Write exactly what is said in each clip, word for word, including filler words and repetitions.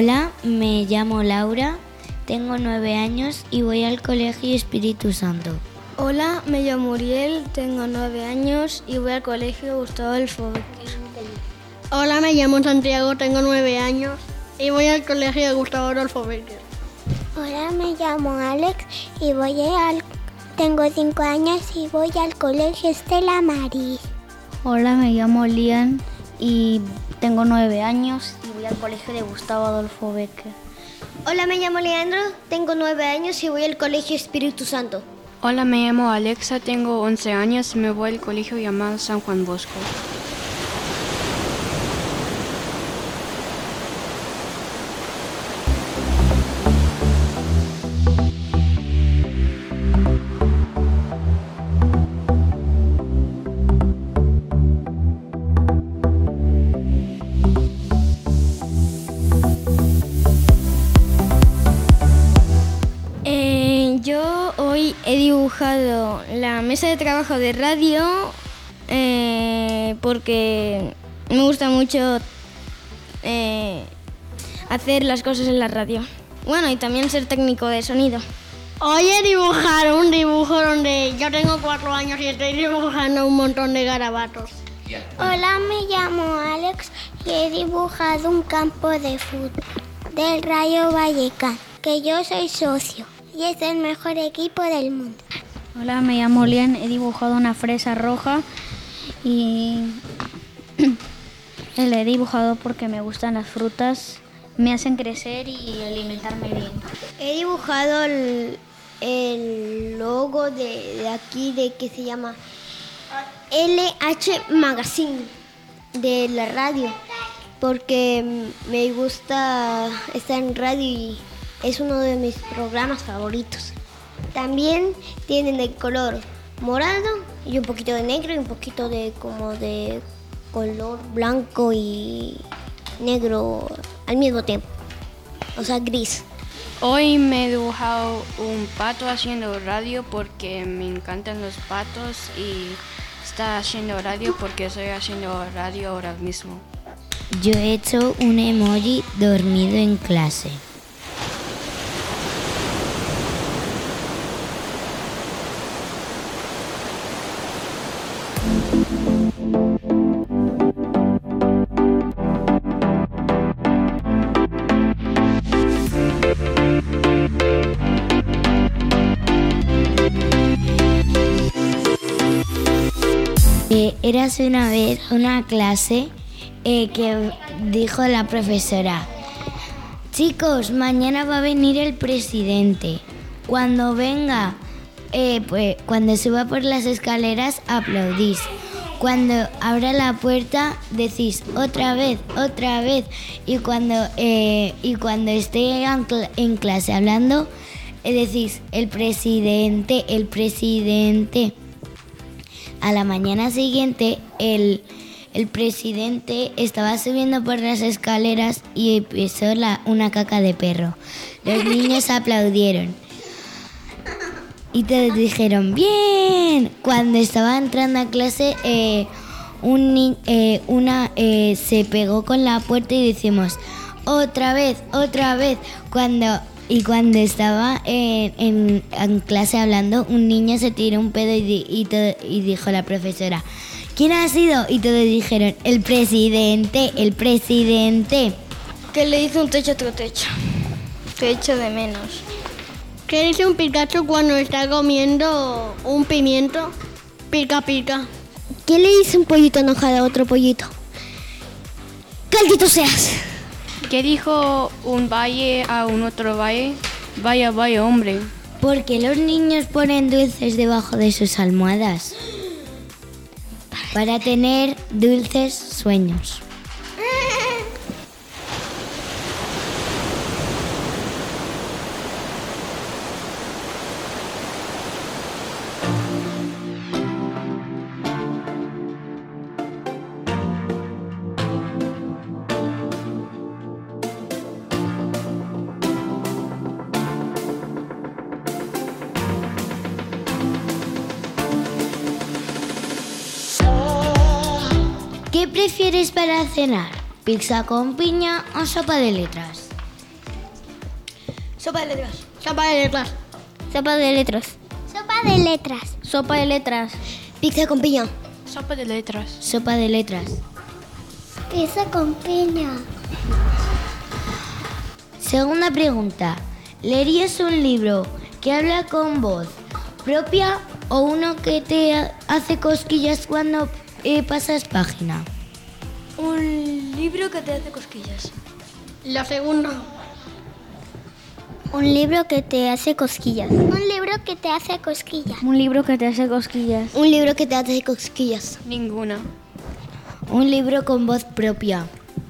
Hola, me llamo Laura, tengo nueve años y voy al Colegio Espíritu Santo. Hola, me llamo Uriel, tengo nueve años y voy al Colegio Gustavo Adolfo Bécquer. Hola, me llamo Santiago, tengo nueve años y voy al Colegio Gustavo Adolfo Bécquer. Hola, me llamo Alex y voy al... tengo cinco años y voy al Colegio Estela Maris. Hola, me llamo Lian y tengo nueve años y voy al Colegio de Gustavo Adolfo Bécquer. Hola, me llamo Leandro, tengo nueve años y voy al Colegio Espíritu Santo. Hola, me llamo Alexa, tengo once años y me voy al colegio llamado San Juan Bosco. Yo hoy he dibujado la mesa de trabajo de radio eh, porque me gusta mucho eh, hacer las cosas en la radio. Bueno, y también ser técnico de sonido. Hoy he dibujado un dibujo donde yo tengo cuatro años y estoy dibujando un montón de garabatos. Hola, me llamo Alex y he dibujado un campo de fútbol del Rayo Vallecano, que yo soy socio. Y es el mejor equipo del mundo. Hola, me llamo Lian, he dibujado una fresa roja y la he dibujado porque me gustan las frutas, me hacen crecer y alimentarme bien. He dibujado el, el logo de, de aquí, de que se llama L H Magazine, de la radio, porque me gusta estar en radio y es uno de mis programas favoritos. También tienen el color morado y un poquito de negro y un poquito de como de color blanco y negro al mismo tiempo, o sea, gris. Hoy me he dibujado un pato haciendo radio porque me encantan los patos y está haciendo radio porque estoy haciendo radio ahora mismo. Yo he hecho un emoji dormido en clase. Eh, érase una vez una clase eh, que dijo la profesora: chicos, mañana va a venir el presidente. Cuando venga, eh, pues, cuando suba por las escaleras, aplaudís. Cuando abra la puerta, decís otra vez, otra vez. Y cuando, eh, y cuando esté en clase hablando, eh, decís el presidente, el presidente. A la mañana siguiente, el, el presidente estaba subiendo por las escaleras y pisó la, una caca de perro. Los niños aplaudieron y todos dijeron ¡bien! Cuando estaba entrando a clase, eh, un, ni- eh, una eh, se pegó con la puerta y decimos ¡otra vez, otra vez! Cuando... Y cuando estaba en, en, en clase hablando, un niño se tiró un pedo y, di, y, todo, y dijo la profesora: ¿quién ha sido? Y todos dijeron: el presidente, el presidente. ¿Qué le dice un techo a otro techo? Te echo de menos. ¿Qué dice un Pikachu cuando está comiendo un pimiento? Pica, pica. ¿Qué le dice un pollito enojado a otro pollito? ¡Caldito seas! ¿Qué dijo un valle a un otro valle? Vaya, vaya, hombre. ¿Por qué los niños ponen dulces debajo de sus almohadas? Para tener dulces sueños. ¿Qué prefieres para cenar? ¿Pizza con piña o sopa de letras? Sopa de letras. Sopa de letras. Sopa de letras. Sopa de letras. Sopa de letras. Pizza con piña. Sopa de letras. Sopa de letras. Pizza con piña. Segunda pregunta. ¿Leerías un libro que habla con voz propia o uno que te ha- hace cosquillas cuando eh, pasas página? Un libro que te hace cosquillas. Lo segundo. Un libro que te hace cosquillas. Un libro que te hace cosquillas. Un libro que te hace cosquillas. Un libro que te hace cosquillas. Ninguna. Un libro con voz propia.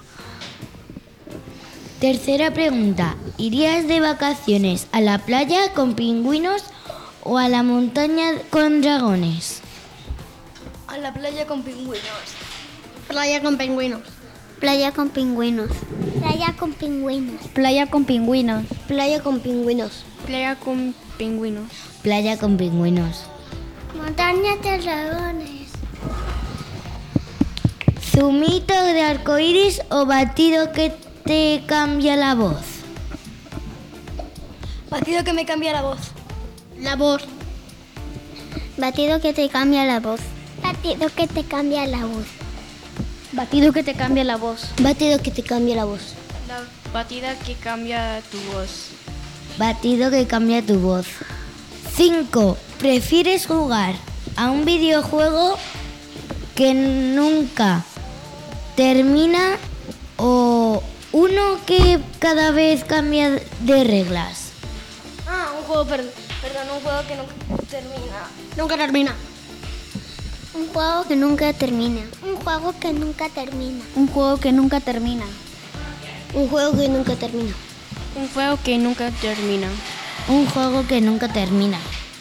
Tercera pregunta. ¿Irías de vacaciones a la playa con pingüinos o a la montaña con dragones? A la playa con pingüinos. Playa con pingüinos. Playa con pingüinos. Playa con pingüinos. Playa con pingüinos. Playa con pingüinos. Playa con pingüinos. Playa con pingüinos. Montaña de dragones. ¿Zumito de arcoíris o batido que te cambia la voz? Batido que me cambia la voz. La voz. Batido que te cambia la voz. Batido que te cambia la voz. Batido que te cambia la voz. Batido que te cambia la voz. La batida que cambia tu voz. Batido que cambia tu voz. cinco. ¿Prefieres jugar a un videojuego que nunca termina o uno que cada vez cambia de reglas? Ah, un juego, per- perdón, un juego que nunca termina. Nunca termina. Un juego que nunca termina. Un juego que nunca termina. Un juego que nunca termina. Un juego que nunca termina. Un juego que nunca termina. Un juego que nunca termina.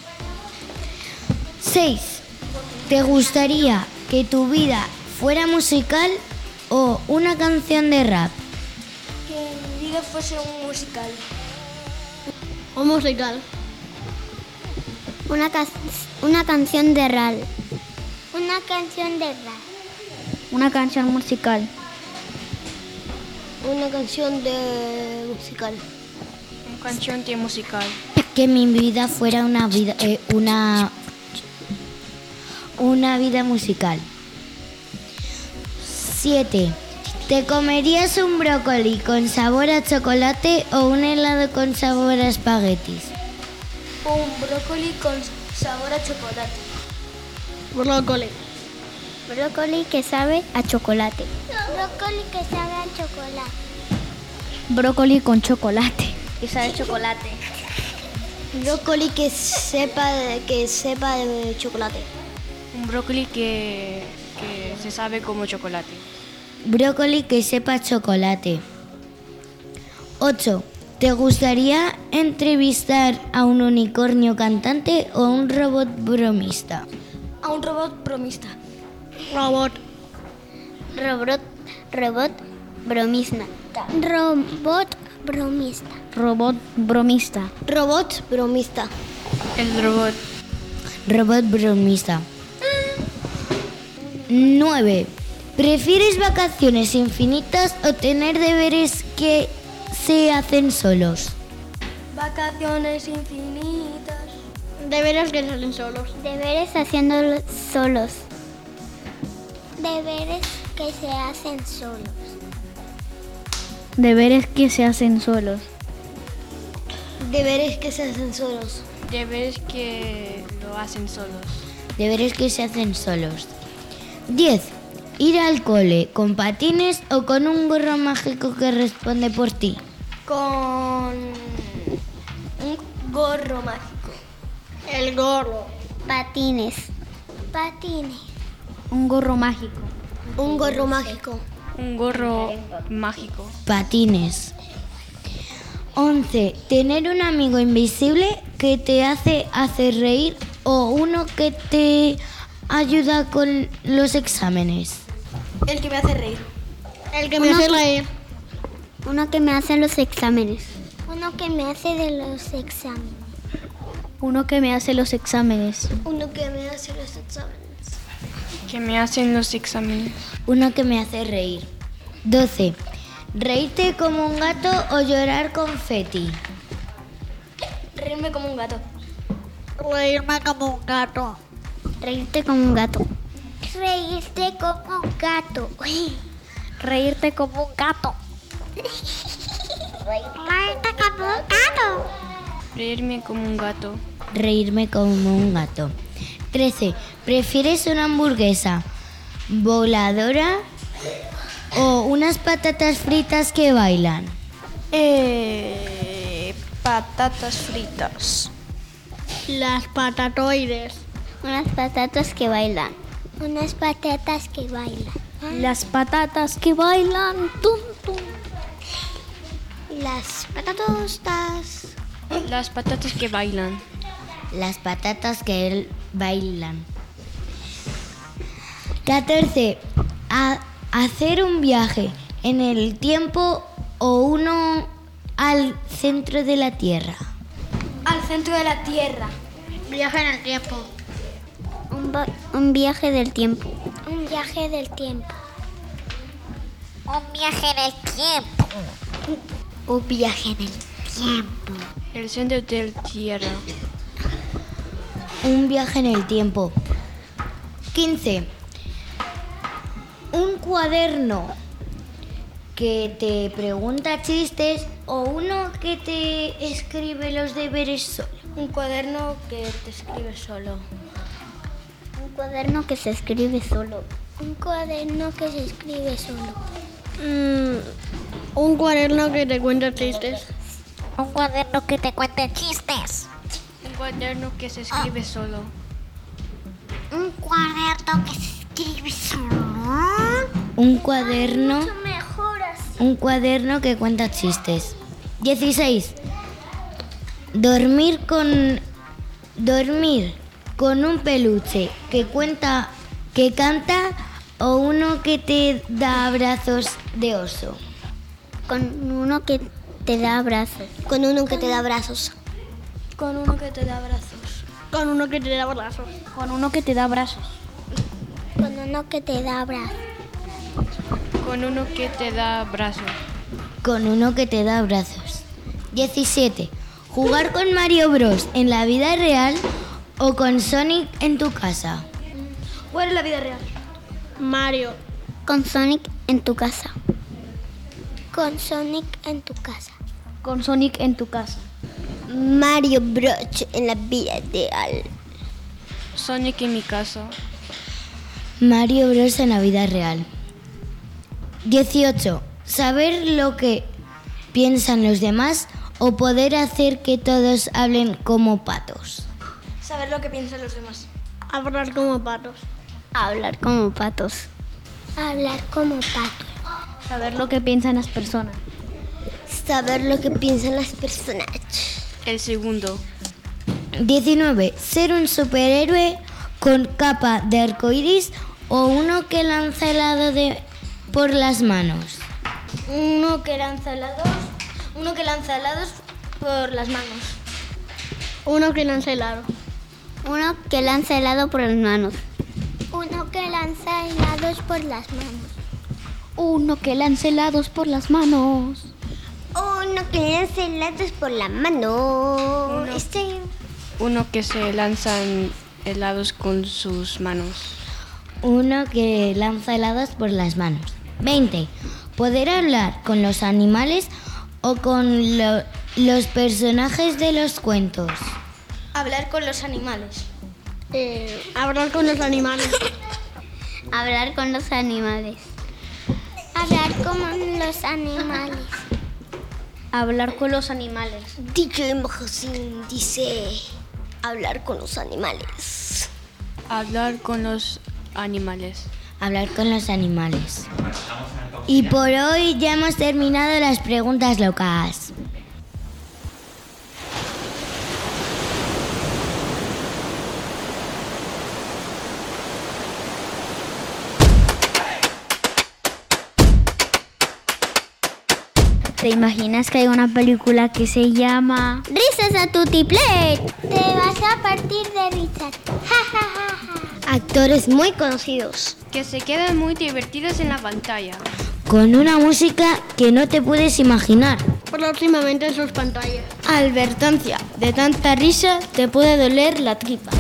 seis. ¿Te gustaría que tu vida fuera musical o una canción de rap? Que mi vida fuese un musical. Un musical. Una, cas- una canción de rap. Una canción de rap. Una canción musical. Una canción de musical. Una canción de musical. Que mi vida fuera una vida eh, una una vida musical. siete. ¿Te comerías un brócoli con sabor a chocolate o un helado con sabor a espaguetis? Un brócoli con sabor a chocolate. Brócoli. Brócoli que sabe a chocolate. Brócoli que sabe a chocolate. Brócoli con chocolate. Y sabe chocolate. Brócoli que sepa de, que sepa de chocolate. Un brócoli que, que se sabe como chocolate. Brócoli que sepa chocolate. ocho. ¿Te gustaría entrevistar a un unicornio cantante o un robot bromista? A un robot bromista. Robot. Robot, robot bromista. Robot bromista. Robot bromista. Robot bromista. El robot. Robot bromista. nueve. ¿Prefieres vacaciones infinitas o tener deberes que se hacen solos? Vacaciones infinitas. Deberes que salen solos. Deberes haciéndolos solos. Deberes que se hacen solos. Deberes que se hacen solos. Deberes que se hacen solos. Deberes que lo hacen solos. Deberes que se hacen solos. diez. ¿Ir al cole con patines o con un gorro mágico que responde por ti? Con un gorro mágico. El gorro. Patines. Patines. Un gorro mágico. Un gorro mágico. Un gorro mágico. Patines. once. ¿Tener un amigo invisible que te hace hacer reír o uno que te ayuda con los exámenes? El que me hace reír. El que me hace reír. Uno que me hace los exámenes. Uno que me hace de los exámenes. Uno que me hace los exámenes. Uno que me hace los exámenes. Que me hacen los exámenes. Uno que me hace reír. doce. ¿Reírte como un gato o llorar confeti? Reírme como un gato. Reírme como un gato. Reírte como un gato. Reírte como un gato. Reírte como un gato. Reírte como un gato. Reírme como un gato. Reírme como un gato. trece. ¿Prefieres una hamburguesa voladora o unas patatas fritas que bailan? Eh, patatas fritas. Las patatoides. Unas patatas que bailan. Unas patatas que bailan. Las patatas que bailan. Tum, tum. Las patatostas. Las patatas que bailan. Las patatas que él bailan. catorce. A hacer un viaje en el tiempo o uno al centro de la Tierra. Al centro de la Tierra. Viaje en el tiempo. Un, va- un viaje del tiempo. Un viaje del tiempo. Un viaje en el tiempo. Un viaje en el tiempo. El centro de la Tierra. Un viaje en el tiempo. quince. Un cuaderno que te pregunta chistes o uno que te escribe los deberes solo. Un cuaderno que te escribe solo. Un cuaderno que se escribe solo. Un cuaderno que se escribe solo. Mm, un cuaderno que te cuenta chistes. Un cuaderno que te cuente chistes. Un cuaderno que se escribe solo. Un cuaderno que se escribe solo. Un cuaderno, Mejor así. un cuaderno que cuenta chistes. dieciséis. Dormir con dormir con un peluche que cuenta, que canta o uno que te da abrazos de oso. Con uno que te da abrazos. Con uno que te da abrazos. Con uno que te da abrazos. Con uno que te da brazos. Con uno que te da abrazos. Con uno que te da abrazos. Con uno que te da brazos. Con uno que te da abrazos. diecisiete. Jugar con Mario Bros en la vida real o con Sonic en tu casa. ¿Cuál es la vida real? Mario. Con Sonic en tu casa. Con Sonic en tu casa. Con Sonic en tu casa. Mario Bros en la vida real. Sonic en mi casa. Mario Bros en la vida real. dieciocho. Saber lo que piensan los demás o poder hacer que todos hablen como patos. Saber lo que piensan los demás. Hablar como patos. Hablar como patos. Hablar como pato. Saber lo que piensan las personas. Saber lo que piensan las personas. El segundo. diecinueve. Ser un superhéroe con capa de arcoiris o uno que lanza helado de, por las manos. Uno que lanza helados. Uno que lanza helados por las manos. Uno que lanza helado. Uno que lanza helado por las manos. Uno que lanza helados por las manos. Uno que lanza helados por las manos. Uno que lanza helados por la mano. Este. Uno que se lanzan helados con sus manos. Uno que lanza helados por las manos. veinte. Poder hablar con los animales o con lo- los personajes de los cuentos. Hablar con los animales. Eh, hablar con los animales. Hablar con los animales. Hablar como los animales. Hablar con los animales. D J Magazine dice hablar con los animales. Hablar con los animales. Hablar con los animales. Y por hoy ya hemos terminado las preguntas locas. ¿Te imaginas que hay una película que se llama Risas a Tutiplay. Te vas a partir de risas. Ja, ja, ja, ja. Actores muy conocidos. Que se quedan muy divertidos en la pantalla. Con una música que no te puedes imaginar. próximamente en sus pantallas. Advertencia, de tanta risa te puede doler la tripa.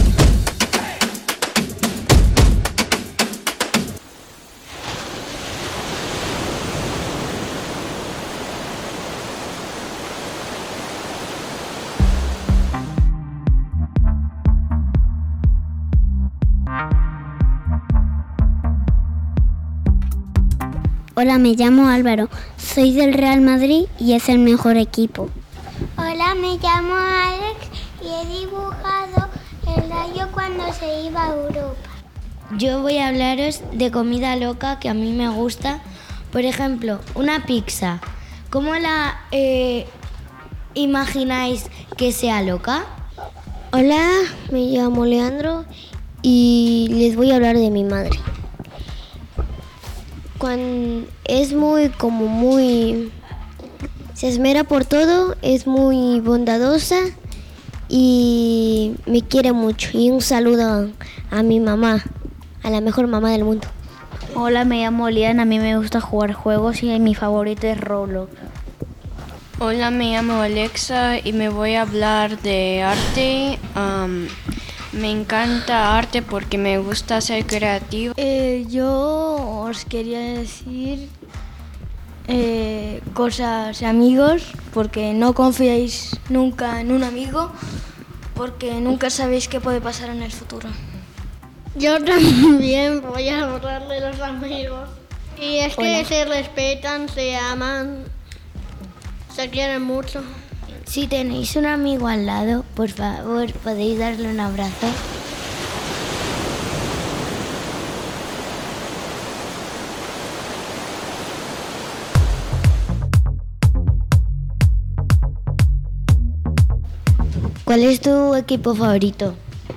Hola, me llamo Álvaro, soy del Real Madrid y es el mejor equipo. Hola, me llamo Alex y he dibujado el rayo cuando se iba a Europa. Yo voy a hablaros de comida loca que a mí me gusta. Por ejemplo, una pizza. ¿Cómo la eh, imagináis que sea loca? Hola, me llamo Leandro y les voy a hablar de mi madre. Cuando es muy, como muy, se esmera por todo, es muy bondadosa y me quiere mucho. Y un saludo a mi mamá, a la mejor mamá del mundo. Hola, me llamo Lian, a mí me gusta jugar juegos y mi favorito es Roblox. Hola, me llamo Alexa y me voy a hablar de arte. Um, me encanta arte porque me gusta ser creativo. Eh, yo os quería decir eh, cosas de amigos, porque no confiáis nunca en un amigo, porque nunca sabéis qué puede pasar en el futuro. Yo también voy a hablarle a los amigos. Y es que Hola. se respetan, se aman, se quieren mucho. Si tenéis un amigo al lado, por favor, podéis darle un abrazo. ¿Cuál es tu equipo favorito?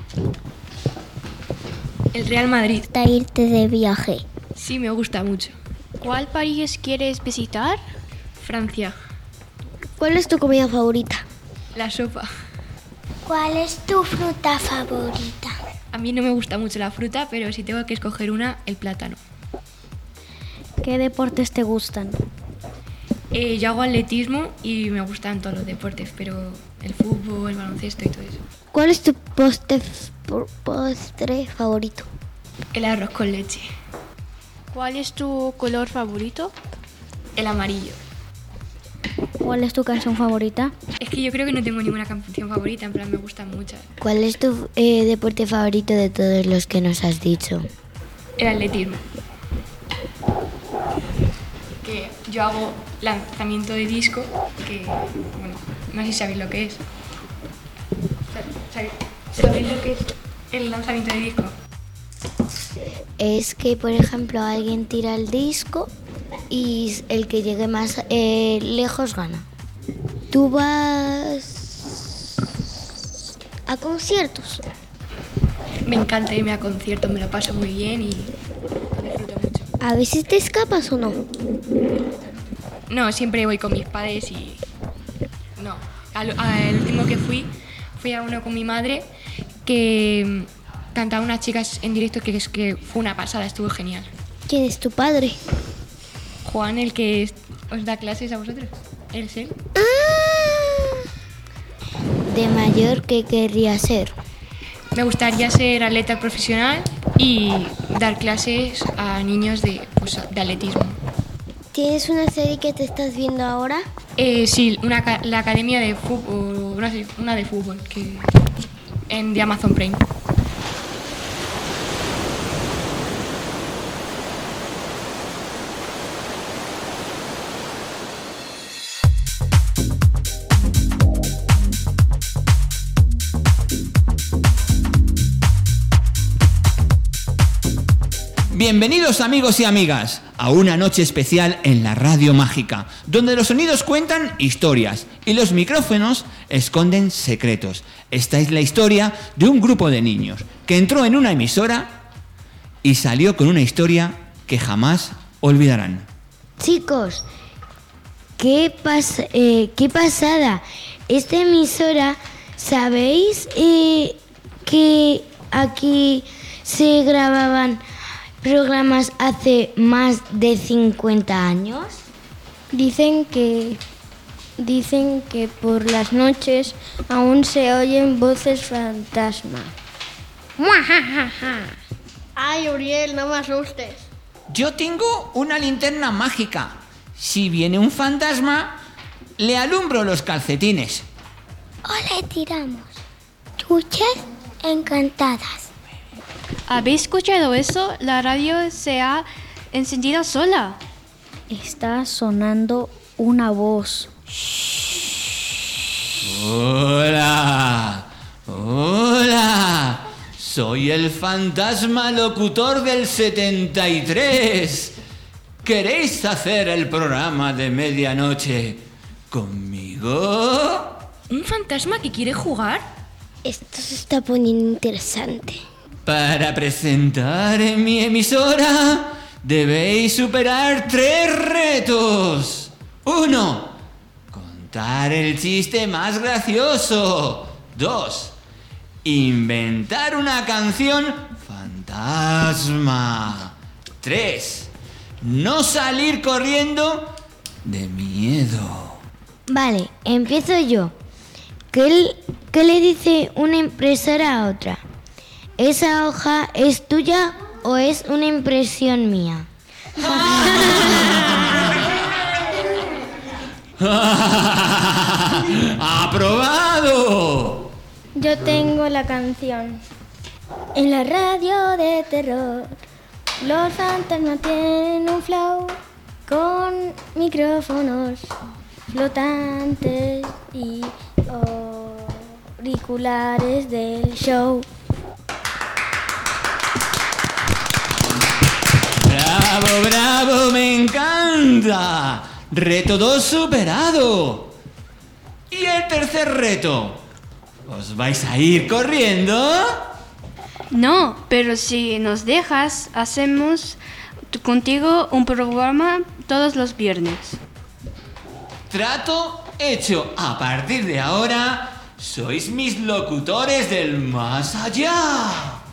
El Real Madrid. Para irte de viaje. Sí, me gusta mucho. ¿Cuál país quieres visitar? Francia. ¿Cuál es tu comida favorita? La sopa. ¿Cuál es tu fruta favorita? A mí no me gusta mucho la fruta, pero si tengo que escoger una, el plátano. ¿Qué deportes te gustan? Eh, yo hago atletismo y me gustan todos los deportes, pero el fútbol, el baloncesto y todo eso. ¿Cuál es tu postre, postre favorito? El arroz con leche. ¿Cuál es tu color favorito? El amarillo. ¿Cuál es tu canción favorita? Es que yo creo que no tengo ninguna canción favorita, en plan me gustan muchas. ¿Cuál es tu eh, deporte favorito de todos los que nos has dicho? El atletismo. Que yo hago lanzamiento de disco, que, bueno, no sé si sabéis lo que es. ¿Sabéis, ¿sabéis lo que es el lanzamiento de disco? Es que, por ejemplo, alguien tira el disco y el que llegue más eh, lejos gana. ¿Tú vas a conciertos? Me encanta irme a conciertos, me lo paso muy bien y disfruto mucho. ¿A veces te escapas o no? No, siempre voy con mis padres y... No, al, al último que fui, fui a uno con mi madre que cantaba unas chicas en directo que, es que fue una pasada, estuvo genial. ¿Quién es tu padre? Juan, el que os da clases a vosotros. ¿Él es él? De mayor, ¿qué querría ser? Me gustaría ser atleta profesional y dar clases a niños de, pues, de atletismo. ¿Tienes una serie que te estás viendo ahora? Eh, sí, una, ca- la academia de fútbol, una, una de fútbol, que en de Amazon Prime. Bienvenidos amigos y amigas a una noche especial en la Radio Mágica, donde los sonidos cuentan historias y los micrófonos esconden secretos. Esta es la historia de un grupo de niños que entró en una emisora y salió con una historia que jamás olvidarán. Chicos, qué, pas eh, qué pasada. Esta emisora, ¿sabéis eh, que aquí se grababan programas hace más de cincuenta años? Dicen que dicen que por las noches aún se oyen voces fantasma. Ay, Uriel, no me asustes. Yo tengo una linterna mágica. Si viene un fantasma, le alumbro los calcetines. O le tiramos chuches encantadas. ¿Habéis escuchado eso? La radio se ha encendido sola. Está sonando una voz. Hola, hola. Soy el fantasma locutor del setenta y tres. ¿Queréis hacer el programa de medianoche conmigo? ¿Un fantasma que quiere jugar? Esto se está poniendo interesante. Para presentar en mi emisora debéis superar tres retos. Uno, contar el chiste más gracioso. Dos, inventar una canción fantasma. Tres, no salir corriendo de miedo. Vale, empiezo yo. ¿Qué, qué le dice una impresora a otra? ¿Esa hoja es tuya o es una impresión mía? ¡Aprobado! Yo tengo la canción. En la radio de terror, los fantasmas tienen un flow con micrófonos flotantes y auriculares del show. ¡Bravo, bravo! ¡Me encanta! Reto dos superado. ¿Y el tercer reto? ¿Os vais a ir corriendo? No, pero si nos dejas, hacemos t- contigo un programa todos los viernes. Trato hecho. A partir de ahora, sois mis locutores del más allá.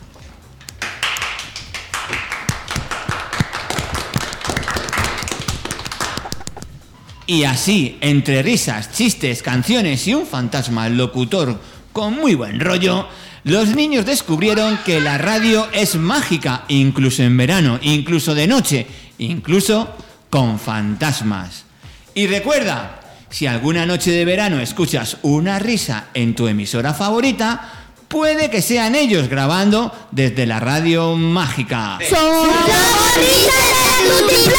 Y así, entre risas, chistes, canciones y un fantasma locutor con muy buen rollo, los niños descubrieron que la radio es mágica, incluso en verano, incluso de noche, incluso con fantasmas. Y recuerda, si alguna noche de verano escuchas una risa en tu emisora favorita, puede que sean ellos grabando desde la radio mágica. ¡Somos la risa de la Tutiplén!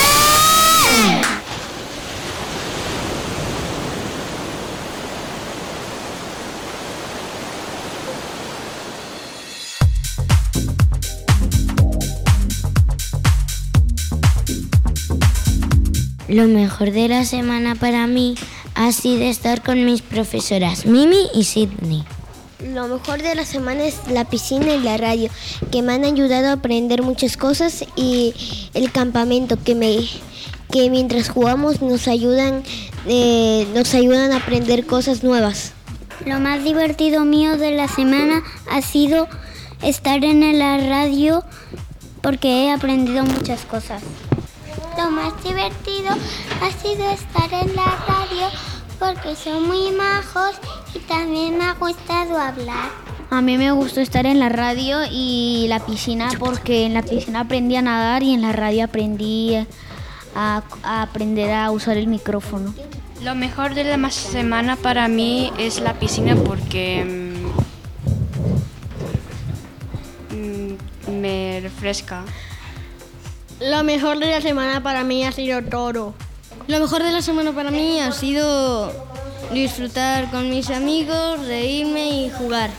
Lo mejor de la semana para mí ha sido estar con mis profesoras Mimi y Sydney. Lo mejor de la semana es la piscina y la radio, que me han ayudado a aprender muchas cosas, y el campamento, que me que mientras jugamos nos ayudan eh, nos ayudan a aprender cosas nuevas. Lo más divertido mío de la semana ha sido estar en la radio porque he aprendido muchas cosas. Lo más divertido ha sido estar en la radio porque son muy majos y también me ha gustado hablar. A mí me gustó estar en la radio y la piscina porque en la piscina aprendí a nadar y en la radio aprendí a, a aprender a usar el micrófono. Lo mejor de la semana para mí es la piscina porque mm, me refresca. Lo mejor de la semana para mí ha sido todo. Lo mejor de la semana para mí ha sido disfrutar con mis amigos, reírme y jugar.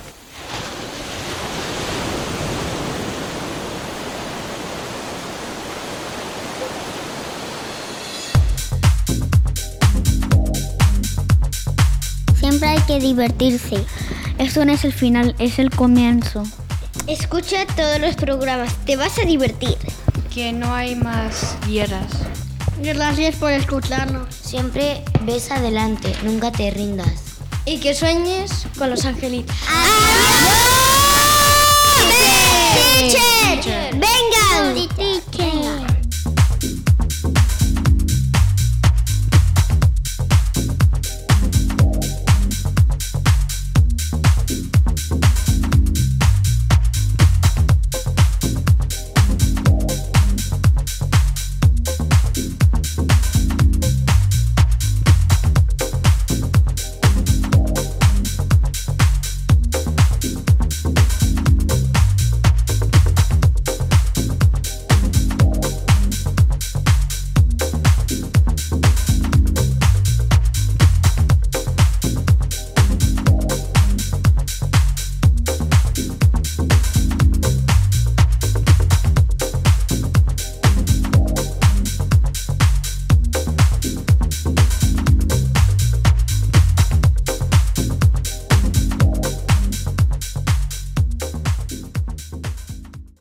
Siempre hay que divertirse. Esto no es el final, es el comienzo. Escucha todos los programas, te vas a divertir. Que no hay más guerras. Gracias por escucharnos. Siempre ves adelante, nunca te rindas. Y que sueñes con los angelitos. ¡Adiós!